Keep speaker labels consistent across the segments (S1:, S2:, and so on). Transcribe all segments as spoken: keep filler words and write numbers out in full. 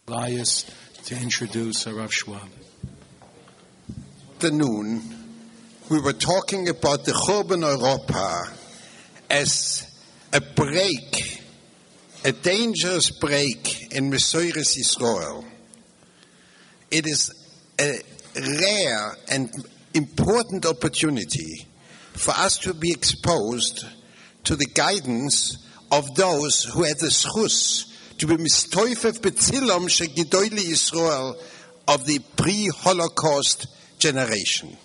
S1: Elias to introduce Rav Schwab.
S2: Afternoon, we were talking about the Churban Europa as a break, a dangerous break in Mesoiris Yisrael. It is a rare and important opportunity for us to be exposed to the guidance of those who had the schus to be mistoifef betzilom shegidoyle Yisrael of the pre-Holocaust generation.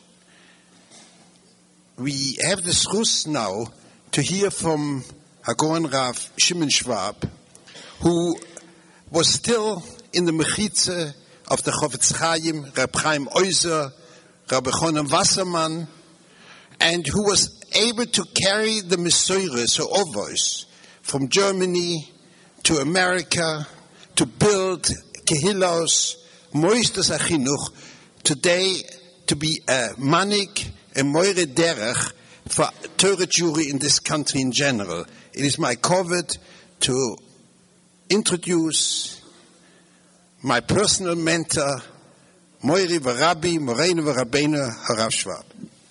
S2: We have the schus now to hear from Hagon Rav Shimon Schwab, who was still in the mechitze of the Chofetz Chaim, Reb Chaim Oizer, Rabbi Chonim Wasserman, and who was able to carry the Mesoiris or Ovos from Germany to America to build Kehilos, Moistus Achinuch, today to be a manik, a moire derech for Torah Jewry in this country in general. It is my covet to introduce my personal mentor, Moiri V'Rabbi, Moreinu V'Rabbeinu, Harav Schwab.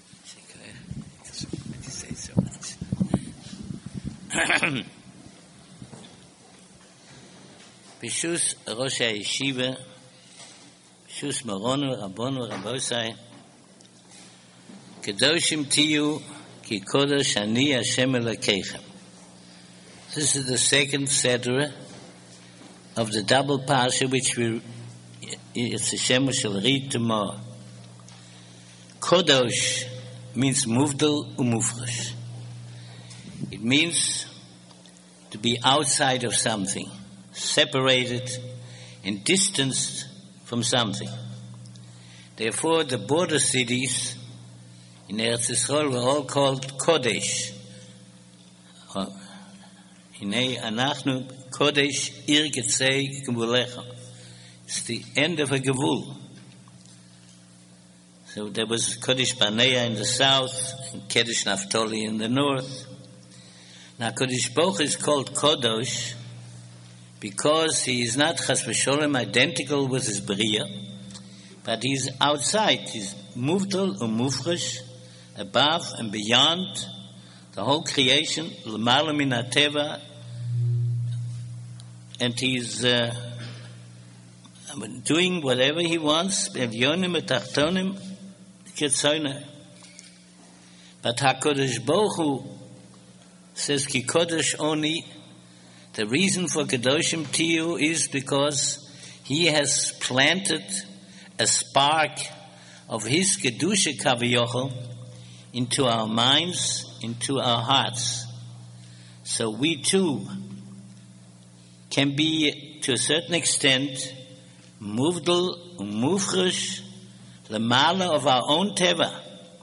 S3: Bishus Rosh HaYeshiva, Bishus Moronu, Rabbonu, Rabbosai, Kedoshim Tiyu, Ki Kodesh Ani Hashem Elokeichem. This is the second Seder of the double Parsha which we, it's Hashem, we shall read tomorrow. Kodosh means Muvdal Umufresh. It means to be outside of something, separated and distanced from something. Therefore, the border cities in Eretz Yisrael were all called Kodesh. Hinei anachnu Kodesh ir getzei gevulecha. It's the end of a gevul. So there was Kodesh Barnea in the south and Kedesh Naphtali in the north. Now Kodesh Baruch is called Kodosh because he is not Chas v'Sholem identical with his Bria, but he's outside. He's Muvdal and Mufresh, above and beyond the whole creation, L'mala min HaTeva, and he's uh, doing whatever he wants, B'Evyonim Etachtonim Ketzoyne. But HaKodesh Baruch Hu says Ki Kodesh Oni. The reason for Kedoshim Tiyu is because he has planted a spark of his Kedusha Kaviyochel into our minds, into our hearts. So we too can be, to a certain extent, Muvdal, Mufresh, Lamala of our own Teva,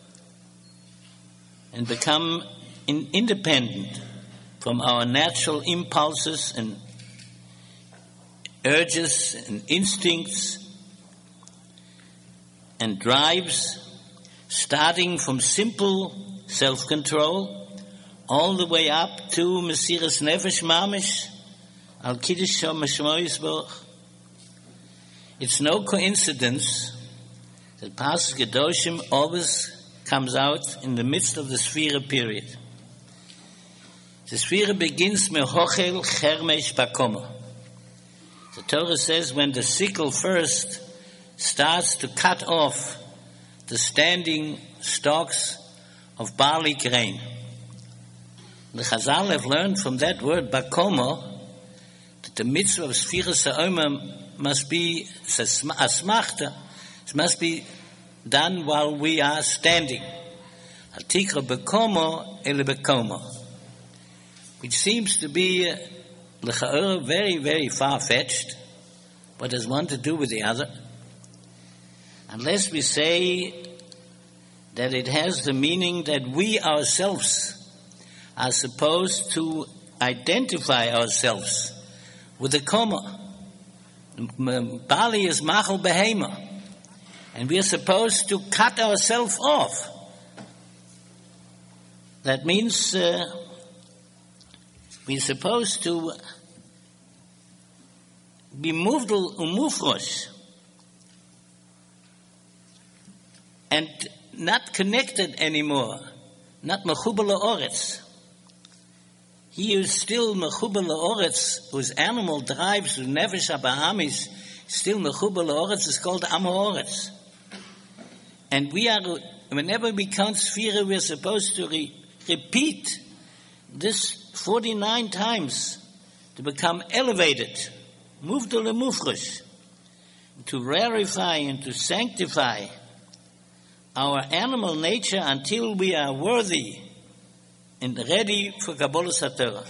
S3: and become in, independent from our natural impulses and urges and instincts and drives, starting from simple self-control all the way up to Mesiras Nefesh Mamish, Al Kiddush Shemo Yisborach. It's no coincidence that Parshas Kedoshim always comes out in the midst of the Sfira period. The Sfira begins mehochel chermesh bakomo. The Torah says when the sickle first starts to cut off the standing stalks of barley grain. The Chazal have learned from that word bakomo that the mitzvah of Sfiras HaOmer must be asmachta. It must be done while we are standing. Al tikra bakomo ele bakomo. Which seems to be uh, very, very far-fetched. What does one to do with the other? Unless we say that it has the meaning that we ourselves are supposed to identify ourselves with the koma. Bali is machal behema, and we are supposed to cut ourselves off. That means uh, we're supposed to be muvdal umufrosh, and not connected anymore, not mechubal la'oretz. He is still mechubal la'oretz, whose animal drives, whose nefesh habahamis, still mechubal la'oretz, is called am ha'oretz. And we are, whenever we count Sphira, we are supposed to re- repeat this forty-nine times to become elevated, muvdal umufrosh, to rarify and to sanctify our animal nature until we are worthy and ready for Kabbalah Satorah.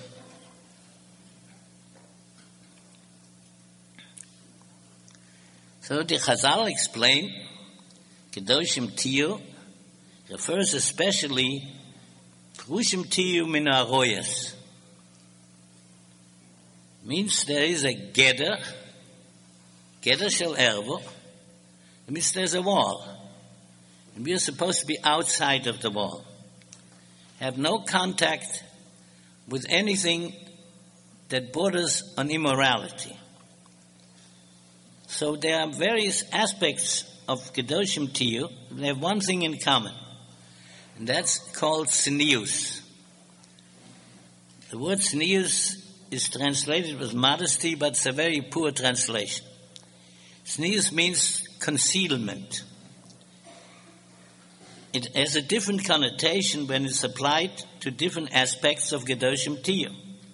S3: So the Chazal explain, Kedoshim Tiyu refers especially Prushim Tiyu min ha'royas. Means there is a geder, geder shel ervo. It means there's a wall. And we are supposed to be outside of the wall. Have no contact with anything that borders on immorality. So there are various aspects of Kedoshim Tiyu. They have one thing in common, and that's called tznius. The word tznius is translated with modesty, but it's a very poor translation. Tznius means concealment. It has a different connotation when it's applied to different aspects of Kedoshim Tiyu.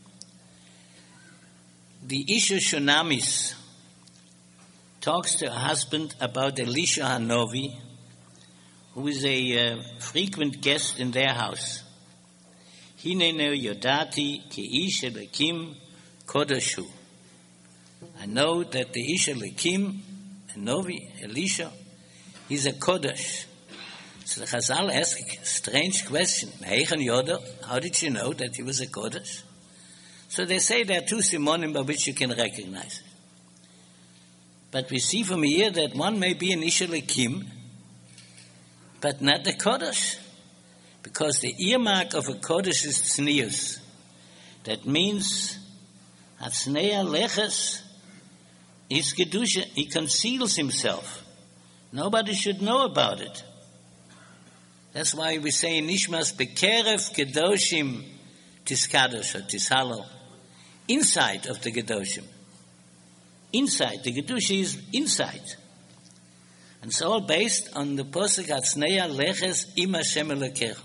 S3: The Isha Shunamis talks to her husband about Elisha Hanovi, who is a uh, frequent guest in their house. Hinenu yodati ki ish elekim kodeshu. I know that the Ish Elekim, Hanovi, Elisha, he's a kodesh. So the Chazal asked a strange question. How did you know that he was a Kodesh? So they say there are two simonim by which you can recognize it. But we see from here that one may be an Ish Elekim, but not a Kodesh. Because the earmark of a Kodesh is tznius. That means Hatznea Leches is Kedusha. He conceals himself. Nobody should know about it. That's why we say in Nishmas, Bekerev Kedoshim Tiskadosh or Tishalo. Inside of the Kedoshim. Inside. The Kedusha is inside. And it's all based on the Posek Hatznea Leches Im Hashem Elokecha.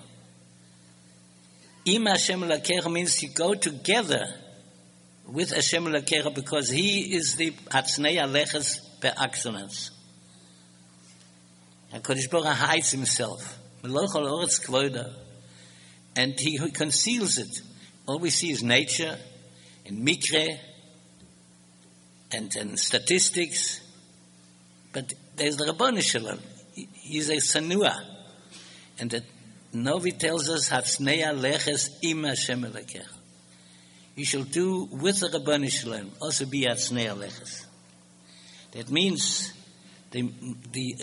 S3: Im Hashem Elokecha means you go together with Hashem Elokecha because He is the Hatznea Leches per excellence. HaKadosh Baruch Hu hides Himself. And he conceals it. All we see is nature and mikre and, and statistics. But there's the Rabbanu Shalom. He's a sanua. And the Novi tells us, Hatznea leches im Hashem Elokecha. You shall do with the Rabbanu Shalom, also be Hatznea leches. That means the the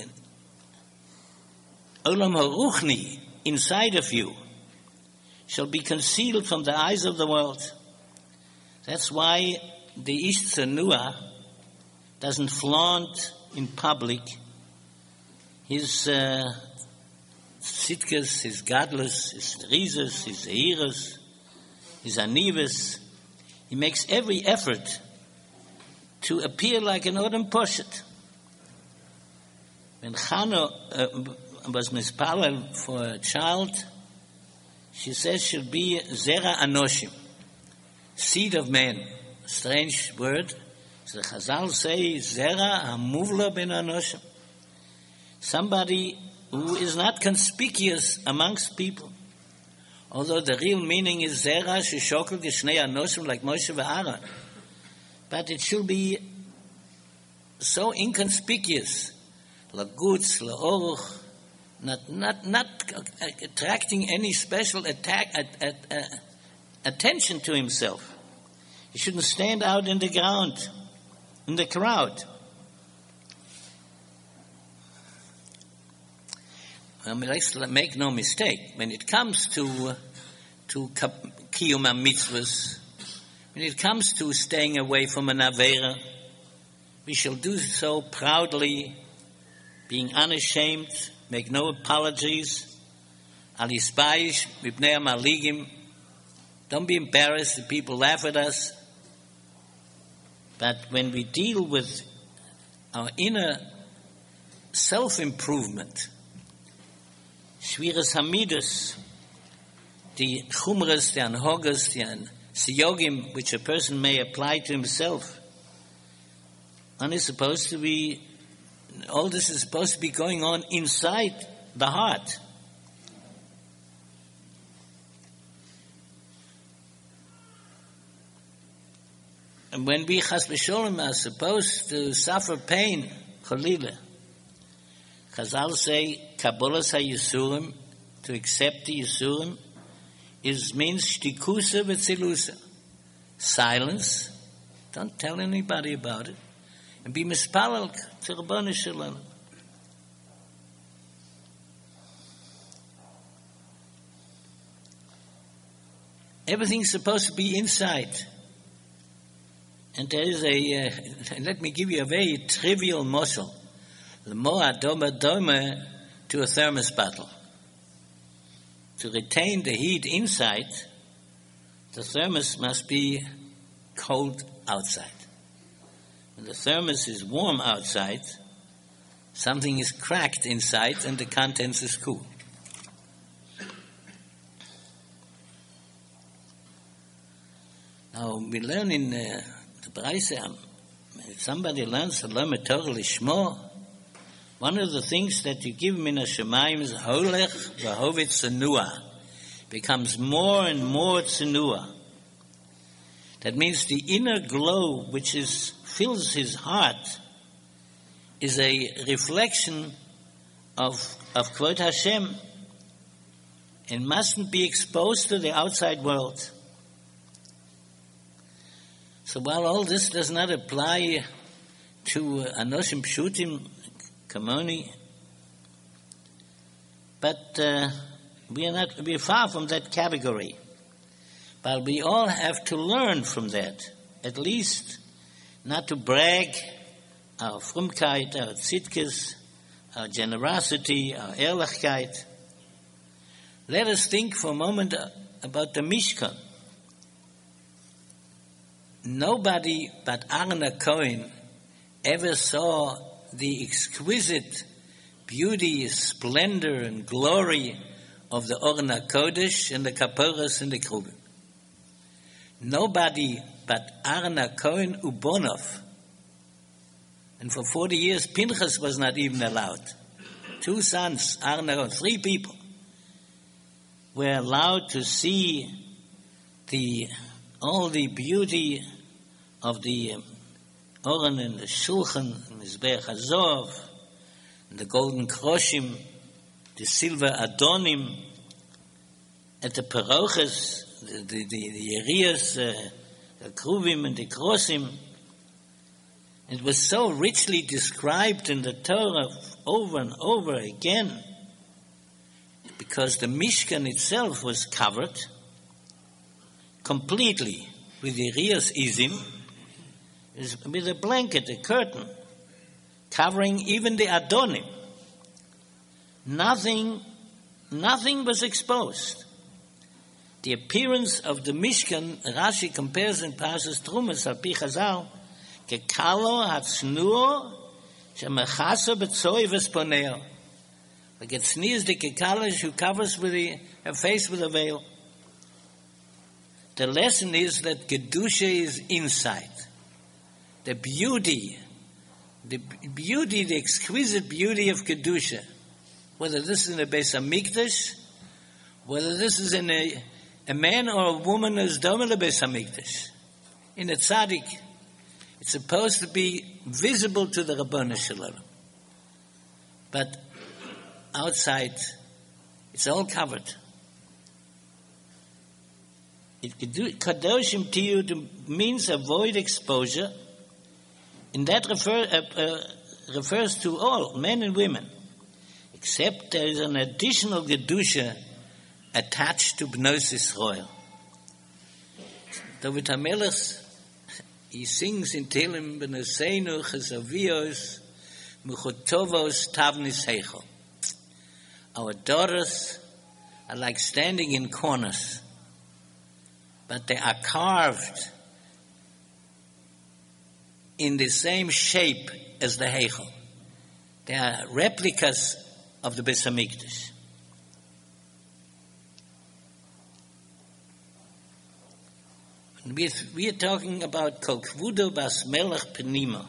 S3: Olam HaRuchni, inside of you, shall be concealed from the eyes of the world. That's why the Ish Tsanua doesn't flaunt in public his uh, sitkas, his gadlus, his rizas, his zeiras, his anivas. He makes every effort to appear like an Odom Poshet. When Chana uh, was mispalel for a child, she says she'll be Zera Anoshim, seed of man. A strange word. So the Chazal say Zera Hamuvla ben Anoshim. Somebody who is not conspicuous amongst people. Although the real meaning is Zera Sheshokel Geshnei Anoshim, like Moshe ve'Aaron. But it should be so inconspicuous. Lagutz, la'oruch, not not not attracting any special attack, at, at, uh, attention to himself. He shouldn't stand out in the ground, in the crowd. I mean, let's make no mistake. When it comes to to kiyum mitzvahs, when it comes to staying away from an avera, we shall do so proudly, being unashamed, make no apologies. Al yispayish mipnei hamaligim. Don't be embarrassed if people laugh at us. But when we deal with our inner self-improvement, Shviras Hamidus, the chumras, the anhogas, the siyogim, which a person may apply to himself, one is supposed to be, all this is supposed to be going on inside the heart. And when we, chas v'sholem, are supposed to suffer pain, cholila, Chazal say, Kabbalas ha-Yisurim, to accept the Yisurim, is means shtikusa v'tzilusa. Silence, don't tell anybody about it, and be mispalal to Rabbanu Shalom. Everything's supposed to be inside. And there is a, uh, let me give you a very trivial muscle. The moa doma doma to a thermos bottle. To retain the heat inside, the thermos must be cold outside. When the thermos is warm outside, something is cracked inside and the contents is cool. Now we learn in uh, the Braise, if somebody learns to learn Torah Lishmo, one of the things that you give min hashamayim is holech v'hovet tzenua, becomes more and more tzenua. That means the inner glow which is fills his heart is a reflection of of Kvod Hashem and mustn't be exposed to the outside world. So while all this does not apply to Anoshim Pshutim, Kamoni, but uh, we are not, we are far from that category. But we all have to learn from that, at least not to brag our frumkeit, our tzidkes, our generosity, our ehrlichkeit. Let us think for a moment about the Mishkan. Nobody but Aaron HaKohen ever saw the exquisite beauty, splendor, and glory of the Oren HaKodesh and the Kaporos and the Krubim. Nobody but Aaron HaKohen Ubonov. And for forty years, Pinchas was not even allowed. Two sons, Aaron HaKohen, three people, were allowed to see the all the beauty of the um, Oren and the Shulchan, and Mizbeach HaZohar, and the golden kroshim, the silver adonim, at the paroches, the the the, the Yerias, uh, the Kruvim and the Krosim. It was so richly described in the Torah over and over again, because the Mishkan itself was covered completely with the Yerias Izim, with a blanket, a curtain, covering even the Adonim. Nothing, nothing was exposed. The appearance of the Mishkan, Rashi compares in Parshas Trumas al pi Chazal, kekalo hatznuo shemechaso betzoy vesponeo. Like it sneers the kekalo who covers with the, her face with a veil. The lesson is that Kedusha is inside. The beauty, the beauty, the exquisite beauty of Kedusha, whether this is in a Beis HaMikdash, whether this is in a, a man or a woman who's dome in a Beis HaMikdash, in a tzaddik, it's supposed to be visible to the Rabbanu Shalom. But outside, it's all covered. It kadoshim tiyu means avoid exposure, and that refer, uh, uh, refers to all, men and women, except there is an additional Kedusha attached to Bnos Yisrael. David HaMelech he sings in Tehillim, B'neseinu chesavios muchotovos tavnis heichel. Our daughters are like standing in corners, but they are carved in the same shape as the heichel. They are replicas of the Beis Hamikdash. We, we are talking about Kol Kvudo Bas Melech Penima.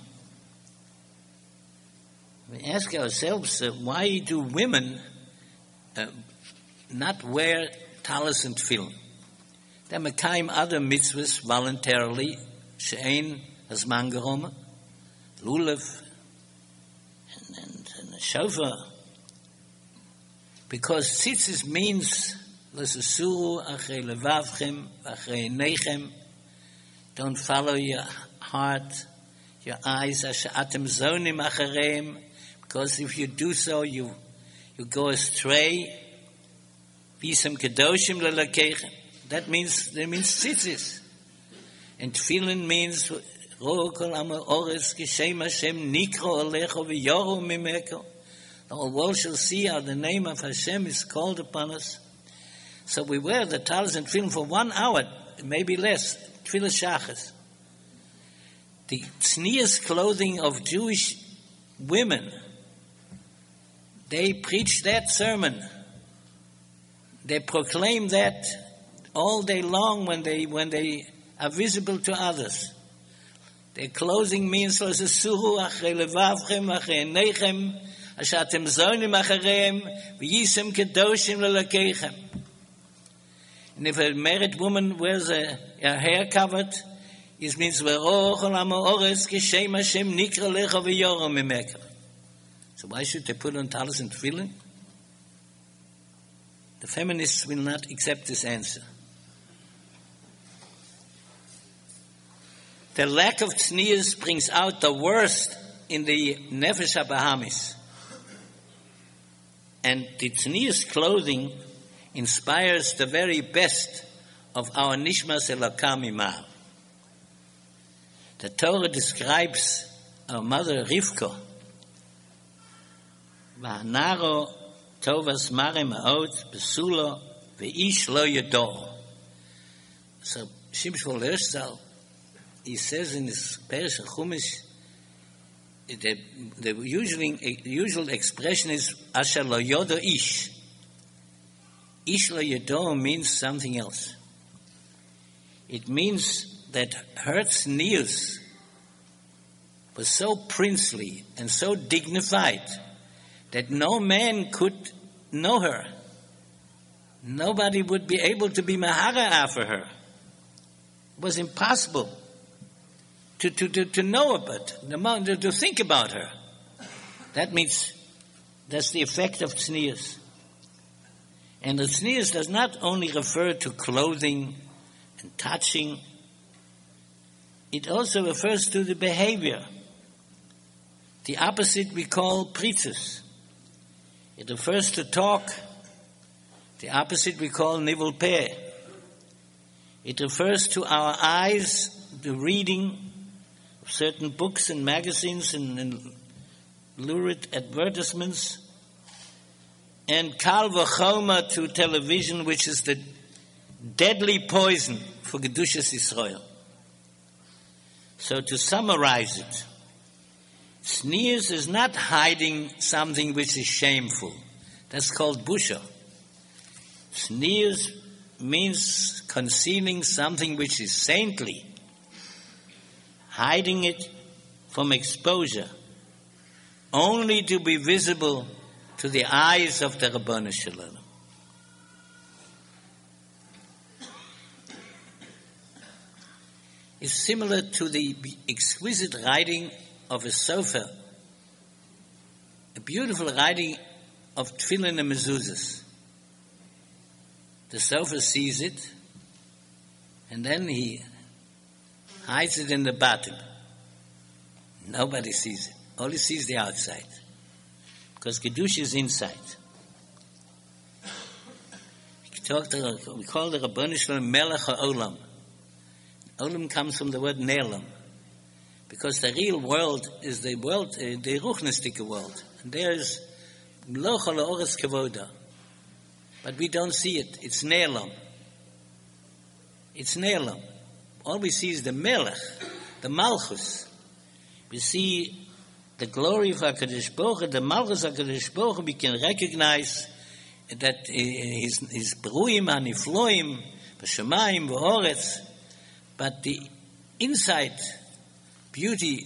S3: We ask ourselves, uh, why do women uh, not wear talis and tefillin? They mekayim other mitzvahs voluntarily, she'ein hazman geroma, lulav, and, and, and shofar. Because tzitzis means l'sasuru achrei levavchem, achrei neichem. Don't follow your heart, your eyes, asher atem zonim achareim, because if you do so, you you go astray. Visam kedoshim lelakeichem. That means that means tzitzis, and tefillin means ro kol amo ores geshem Hashem nikro alecho v'yoru mimeko. The whole world shall see how the name of Hashem is called upon us. So we wear the talis and tefillin for one hour, maybe less. Tefillah shachas. The tznius clothing of Jewish women, they preach that sermon. They proclaim that all day long when they when they are visible to others. Their clothing means l'sasuru achrei levavchem achrei neichem asher atem zonim achareim v'yisem kedoshim lelakeichem. And if a married woman wears a, a hair covered, it means so why should they put on talis and tefillin? The feminists will not accept this answer. The lack of tznius brings out the worst in the nefesh habahamis. And the tznius clothing inspires the very best of our nishmas elokam imah. The Torah describes our mother Rivka. V'hanaro tovas mare ma'ot besulo ve'ish lo yado. So Shimshon Lerstal, he says in his Perish Chumash, the, the usual, usual expression is asher lo yodo ish. Ish lo yado means something else. It means that her tznius was so princely and so dignified that no man could know her. Nobody would be able to be mahara after her. It was impossible to, to, to, to know about, to, to think about her. That means that's the effect of tznius. And the tznius does not only refer to clothing and touching, it also refers to the behavior. The opposite we call pritzes. It refers to talk. The opposite we call nivul peh. It refers to our eyes, the reading of certain books and magazines and, and lurid advertisements, and kal v'choma to television, which is the deadly poison for Kedushas Yisrael. So to summarize it, tznius is not hiding something which is shameful. That's called busha. Tznius means concealing something which is saintly, hiding it from exposure, only to be visible to the eyes of the Rabbanu Shalom. Is similar to the exquisite writing of a sofer, a beautiful writing of tefillin and mezuzahs. The sofer sees it, and then he hides it in the bottom. Nobody sees it. Only sees the outside, because Kedusha is inside. We, talk to, we call the Rabbanu Shalom Melech HaOlam. Olam comes from the word Ne'elam. Because the real world is the world, uh, the ruchnistic world. And there's lochal oretz kavoda. But we don't see it. It's ne'elam. It's ne'elam. All we see is the melech, the malchus. We see the glory of HaKadosh Baruch Hu, the malchus of HaKadosh Baruch Hu. We can recognize that uh, his his beruim hanifloim, b'shamayim, v'oretz. But the inside beauty,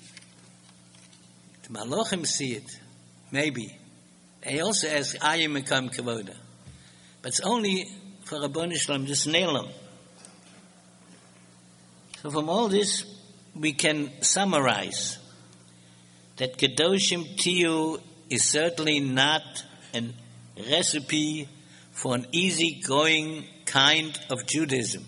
S3: the Malachim see it, maybe. They also ask, Ayim Mekam Kavoda. But it's only for Rabboni Shalom, just nail them. So from all this, we can summarize that Kedoshim Tiyu is certainly not a recipe for an easy-going kind of Judaism.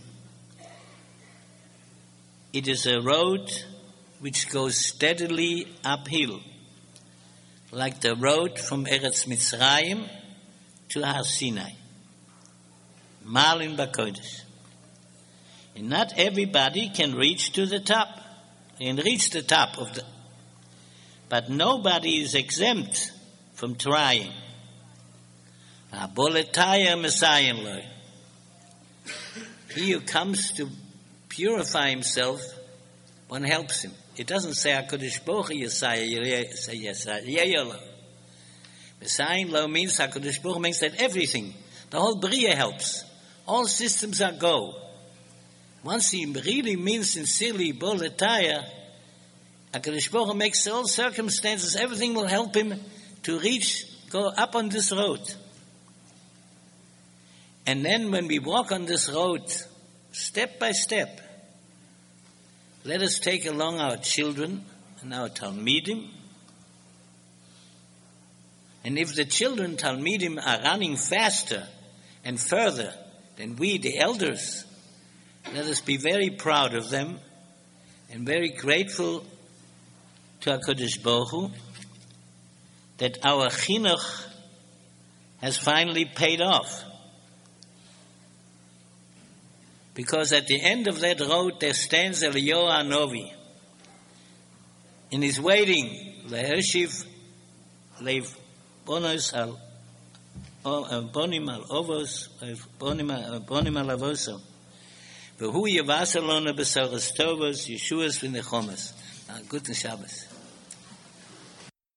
S3: It is a road which goes steadily uphill, like the road from Eretz Mitzrayim to Har Sinai, Malin Bakodesh. And not everybody can reach to the top, and reach the top of the, but nobody is exempt from trying. He who comes to purify himself, one helps him. It doesn't say HaKadosh Baruch Hu Yesaya, say Yesaya. Messiah lo means HaKadosh Baruch Hu means that everything, the whole Bria helps. All systems are go. Once he really means sincerely Boletaya, HaKadosh Baruch Hu makes all circumstances, everything will help him to reach, go up on this road. And then when we walk on this road, step by step, let us take along our children and our Talmidim. And if the children Talmidim are running faster and further than we, the elders, let us be very proud of them and very grateful to HaKadosh Baruch Hu that our chinuch has finally paid off. Because at the end of that road there stands Eliyahu Hanovi, and he's waiting. Le'eshiv leiv bonos al bonim al ovos bonim bonim al avoso. V'hu yivas alona b'saras tovos Yeshuas v'nechomas. Guten Shabbos.